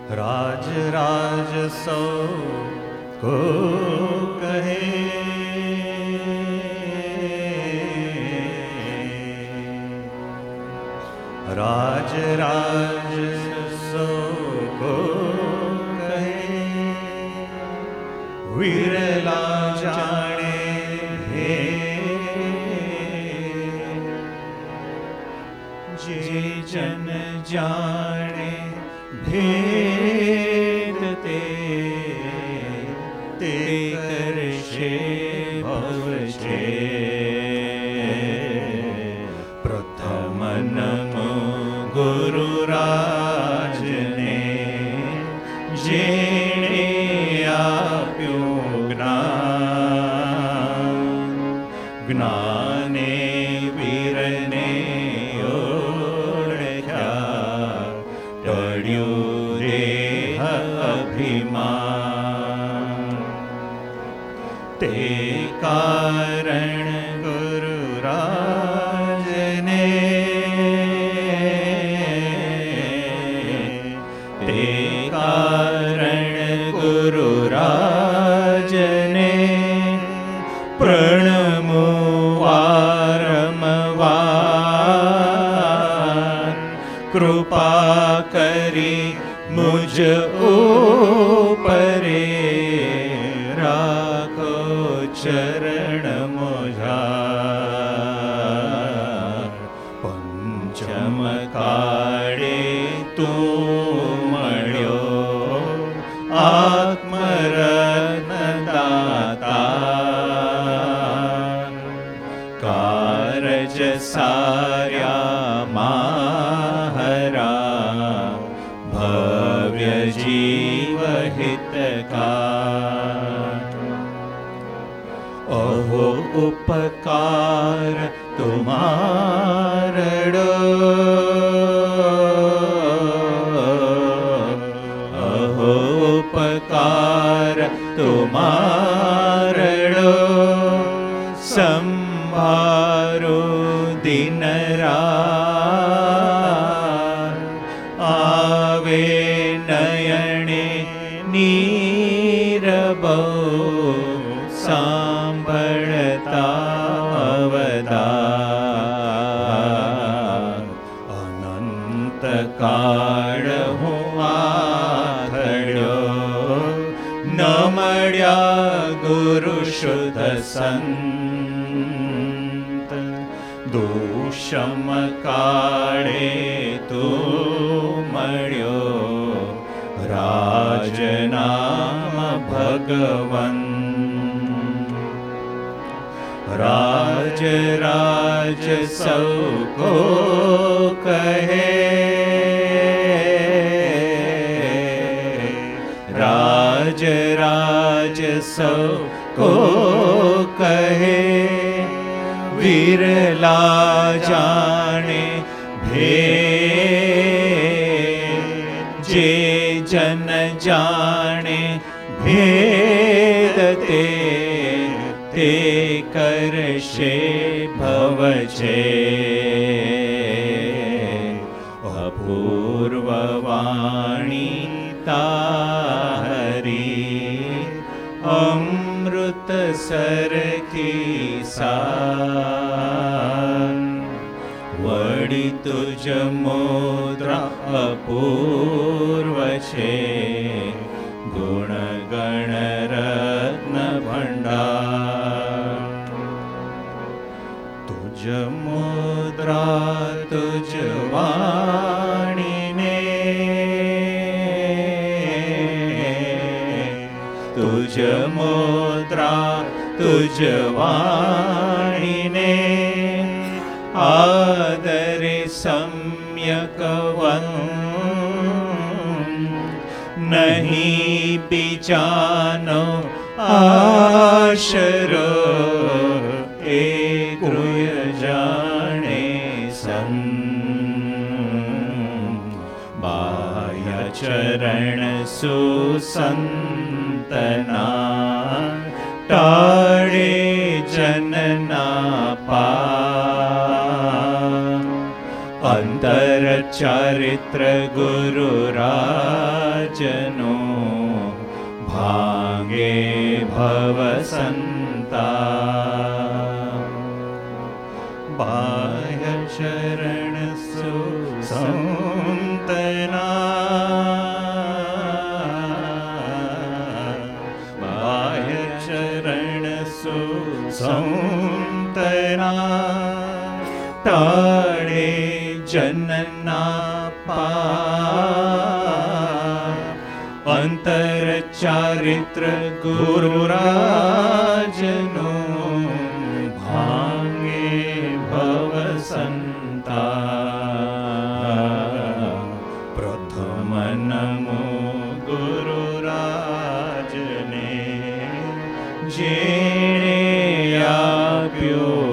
राज राज सौ को कहे, राज राज सौ को कहे, विरला जाने हे, जे जन जाने भेद ते करशे भवशे। प्रथम नमो गुरुराज ने, जेणे आप्યું જ્ઞાન, જ્ઞાને વીરને ઓળખ્યા, ટળ્યું દેહ અભિમાન, તે કારણ ગુરુરાજને, તે કારણ ગુરુરાજને પ્રણમો વારંવાર, કૃપા કરી મુજ ઉપરે, રાખો ચરણ મોજાર, પંચમ કાળે તું મળ્યો, આત્મરત્ન દાતા, કારજ સાર્યા માહરા, ભવ્ય જીવ હિતકાર, અહો ઉપકાર તુમારડો, અહો ઉપકાર તુમારડો, સંભારો દિન રાત, આવે નયણે નીર બહુ, સાંભળતા અવતાર, અનંત કાળ હું આથડ્યો, ન મળ્યા ગુરુ શુદ્ધ સંત, દુષમ કાળે તું મળ્યો, રાજ નામ ભગવંત, રાજ રાજ સૌ કો કહે, રાજ રાજ સૌ કો કહે, વિરલા જાણે ભેદ, જે જન જાણે ભેદ તે કરશે ભવજે। અપૂર્વ વાણી તારી, અમૃત સરખી સાર, વળી તુજ મુદ્રા અપૂર્વ છે, ગુણ ગણ રત્ન ભંડાર, તુજ મુદ્રા તુજ વાણીને, તુજ મુદ્રા તુજ વાણીને, આદરે સમ્યક વંદ, નહીં બીજાનો આશરો, એ કૃય જાણે સંત, બાહ્ય ચરણ સુસંતના, ટાળે જનના પાર, અંતર ચરિત્ર ગુરુરાજ वचनो भांगे भवसंता बाह्य शरण संतना बाह्य शरण संतना टाळे जनना अंतर चारित्र गुरुराजनो भांगे भवसंता प्रथम नमो गुरुराजने जेणे आप्यो